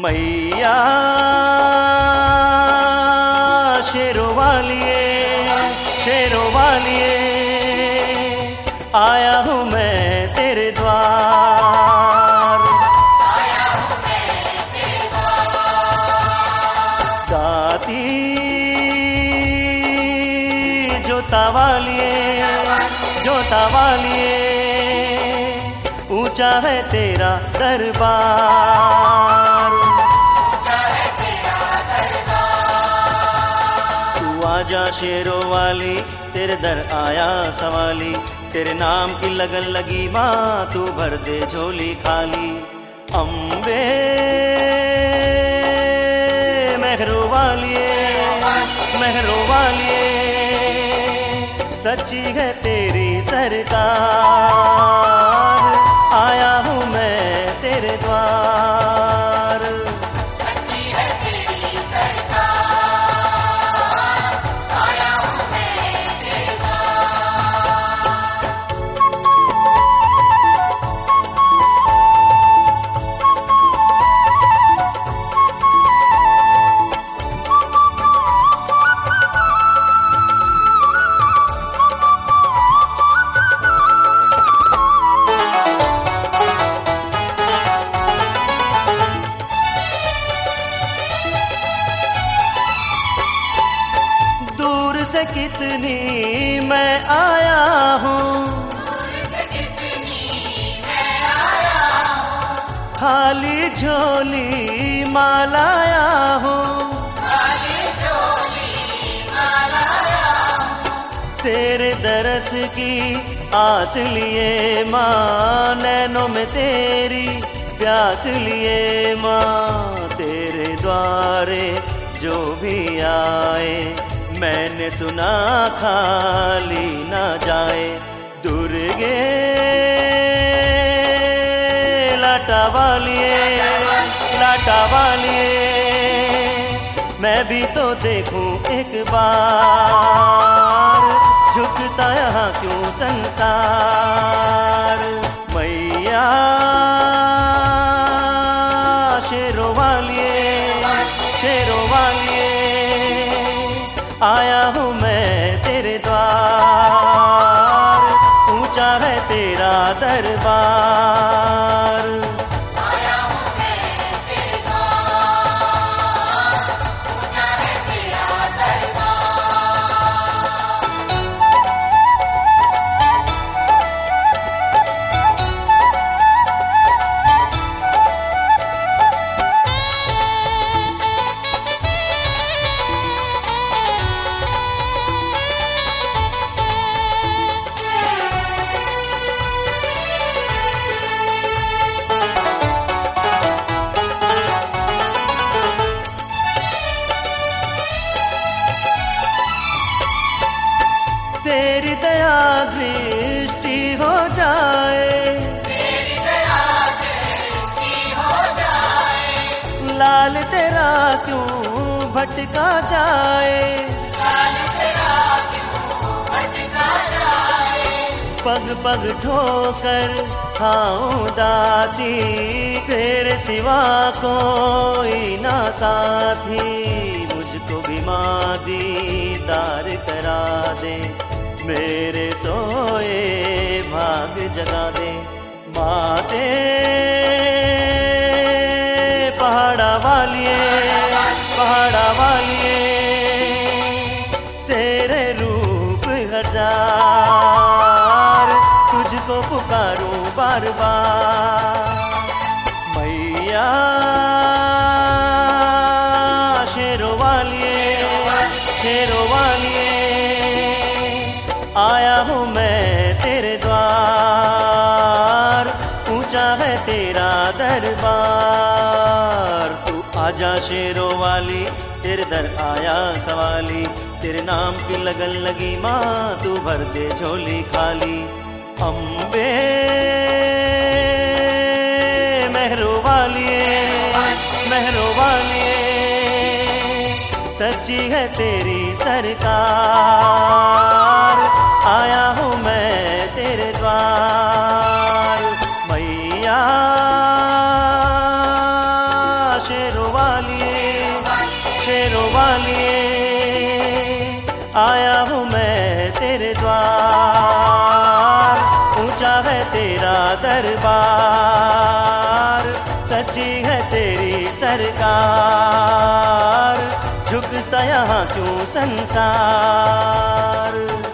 मैया शेरों वालिए, शेरों वालिए, आया हूँ मैं तेरे द्वार, आया हूँ मैं तेरे द्वार। दाती जोता वालिए, जोता वालिए, ऊंचा है तेरा दरबार, ऊंचा है तेरा दरबार। तू आजा शेरों वाली, तेरे दर आया सवाली, तेरे नाम की लगन लगी माँ, तू भर दे झोली खाली। अम्बे मेहरों वालिए, मेहरों वालिए, सच्ची है तेरी सरकार, आया हूँ मैं तेरे द्वार, सच्ची है तेरी सरकार, आया हूँ मैं तेरे द्वार। दूर से कितनी मैं आया हूँ, दूर से कितनी मैं आया हूँ, खाली झोली मालाया हूँ, खाली झोली मालाया हूँ। तेरे दरस की आस लिए माँ, नैनों में तेरी प्यास लिए माँ, तेरे द्वारे जो भी आए, मैंने सुना खाली ना जाए। दुर्गे लाटा वालिए, लाटा वालिए, मैं भी तो देखूं एक बार, झुकता यहाँ क्यों संसार। मैया शेरों वालिए, शेरों वालिए, आया हूँ मैं तेरे द्वार, ऊंचा है तेरा दरबार, आया हूँ मैं तेरे द्वार, ऊंचा है तेरा दरबार। तेरी दया दृष्टि हो जाए, तेरी दया दृष्टि हो जाए, लाल तेरा क्यों भटका जाए, लाल तेरा क्यों भटका जाए। पग पग ठोकर खाऊं दाती, तेरे सिवा कोई ना साथी, मुझको भी माँ दीदार करा दे, मेरे सोए भाग जगा दे। माते पहाड़ा वालिए, पहाड़ा वालिए, तेरे रूप हजार, तुझको पुकारूं बार बार। मैया शेरों वालिए, शेरों वालिए, आया हूँ मैं तेरे द्वार, ऊंचा है तेरा दरबार। तू आजा शेरों वाली, तेरे दर आया सवाली, तेरे नाम की लगन लगी माँ, तू भर दे झोली खाली। अम्बे मेहरों वालिए, मेहरों वालिए, सच्ची है तेरी सरकार, आया हूँ मैं तेरे द्वार। मैया शेरों लिए आया हूँ मैं तेरे द्वार। ऊंचा है तेरा दरबार, सच्ची है तेरी सरकार, झुकता यहाँ क्यों संसार।